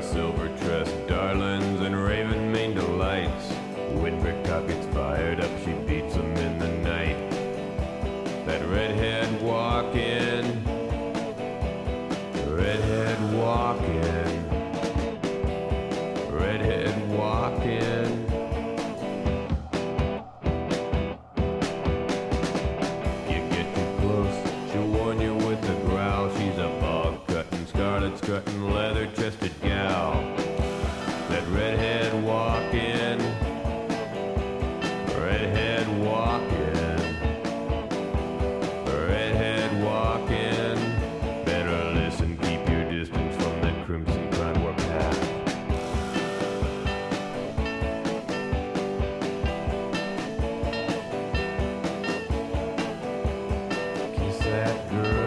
silver-tressed darlings and raven-maned delights. When Brickcock gets fired up, she beats him in the night. That redhead walking, redhead walking, redhead walking. You get too close, she'll warn you with a growl. She's a bog-cutting, scarlet-strutting, leather-chested gal. That redhead walking, redhead walking, redhead walking. Better listen, keep your distance from that crimson crime war path. Kiss that girl.